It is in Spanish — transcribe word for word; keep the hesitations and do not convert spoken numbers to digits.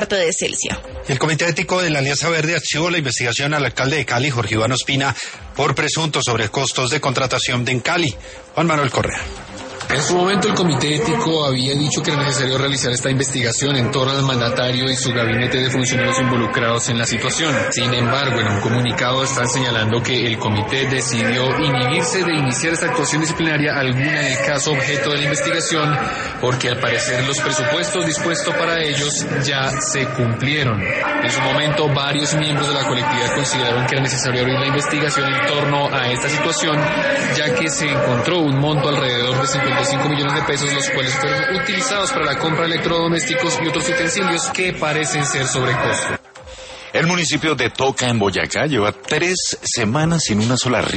de Celsia. El Comité Ético de la Alianza Verde archivó la investigación al alcalde de Cali, Jorge Iván Ospina, por presuntos sobrecostos de contratación de en Cali. Juan Manuel Correa. En su momento el Comité Ético había dicho que era necesario realizar esta investigación en torno al mandatario y su gabinete de funcionarios involucrados en la situación. Sin embargo, en un comunicado están señalando que el comité decidió inhibirse de iniciar esta actuación disciplinaria alguna en el caso objeto de la investigación, porque al parecer los presupuestos dispuestos para ellos ya se cumplieron. En su momento, varios miembros de la colectividad consideraron que era necesario abrir la investigación en torno a esta situación, ya que se encontró un monto alrededor de cincuenta y cinco millones de pesos, los cuales fueron utilizados para la compra de electrodomésticos y otros utensilios que parecen ser sobrecosto. El municipio de Toca, en Boyacá, lleva tres semanas sin una sola